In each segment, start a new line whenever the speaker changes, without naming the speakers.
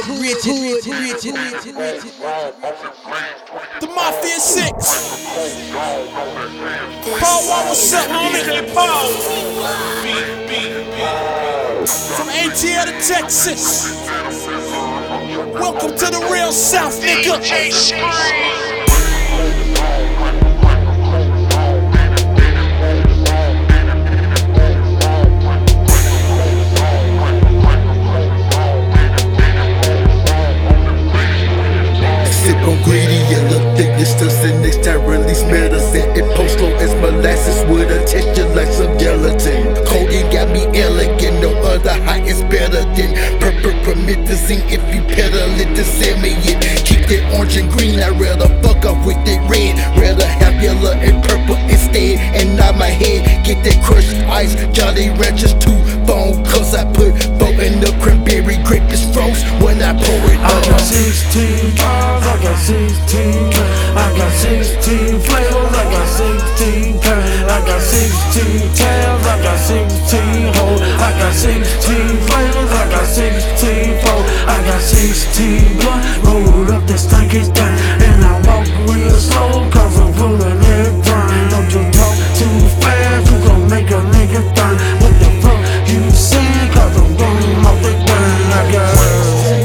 The Mafia 6. Paul Wall, what's up, homie? Paul. From ATL to Texas. Welcome to the real South, nigga.
Next time release medicine. It post slow as molasses with a texture like some gelatin. Codeine got me elegant, no other high is better than promethazine. If you pedal it to sell me it, keep that orange and green. I'd rather fuck off with that red. Rather have yellow and purple instead. And nod my head, get that crushed ice. Jolly Ranchers 2 phone, cause I put 4 in the cranberry grape is froze when I pour it
I got 16 cars, I got 16 cars. I got 16 flavors, I got 16 kinds. I got 16 tabs, I got 16 hoes. I got 16 flavors, I got 16 foes. I got 16 blunt, rolled up that stinky thing. And I walk real slow, cause I'm full of that grind. Don't you talk too fast, you gon' make a nigga think. What the fuck you saying, cause I'm going off the grind. I got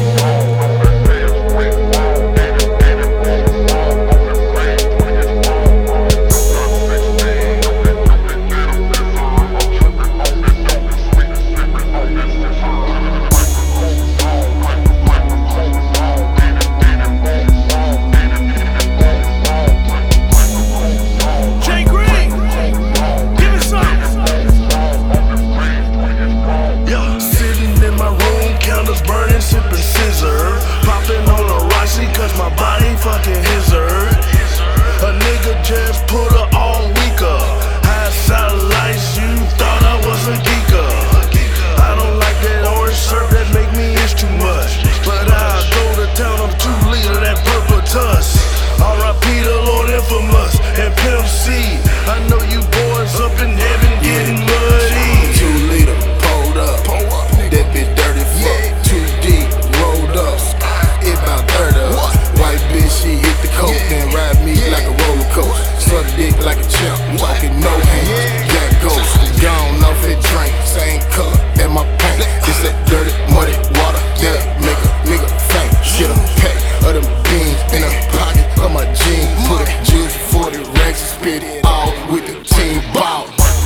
fucking his earth. A nigga just put her on weaker. High satellites, you thought I was a geeker. I don't like that orange syrup, that make me itch too much. But I'll go to town, I'm 2 liter, that purple tuss. R.I.P. the Lord Infamous and Pimp C. I know you boys up in heaven getting muddy.
2 liter, pulled up, that bitch dirty fuck. 2D, rolled up, it about 30 up. White bitch, she hit the coke, then ride me like a roller coaster. Suck dick like a chimp, talking no hands. Yeah, ghost, gone off that drink, same color as my paint. It's that dirty, muddy water that make a nigga faint. Shit, a pack of them beans in a pocket of my jeans. Put a juice 40 racks and spit it all with the team ball.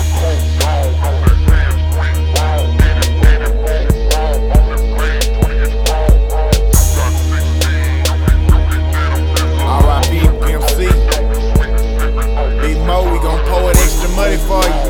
Money for you.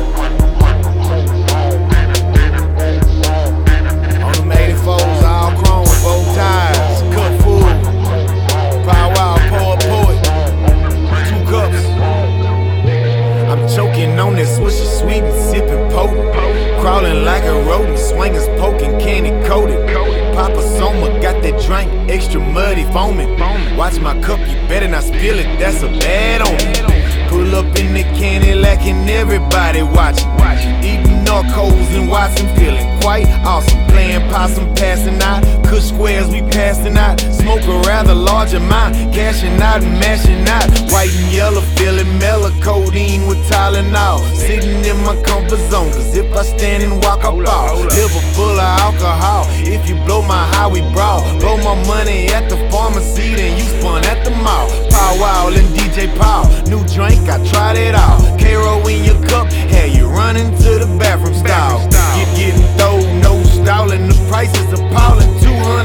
On them 84s, all chrome, bow ties, cut full. Power out, pour a poet. 2 cups. I'm choking on this swisher sweet and sipping potent. Crawling like a rodent, swingers poking, candy coated. Papa Soma got that drink, extra muddy foaming. Watch my cup, you better not spill it, that's a bad omen. Pull up in the candy lacking, everybody watching. Eating narcos and watching, feeling quite awesome. Playing possum, passing out. Kush squares, we passing out. Smoke a rather large amount. Cashing out and mashing out. White and yellow, feeling mellow. Codeine with Tylenol. Sitting in my comfort zone, cause if I stand and walk, I fall. Liver full of alcohol. If you blow my high, we brawl. Blow my money at the pharmacy, then you spun at the mall. Pow Wow and DJ Paul. New drink, I tried it all. K-Roll in your cup, had you running to the bathroom stall. Getting thrown, no stalling, the price is appalling. 200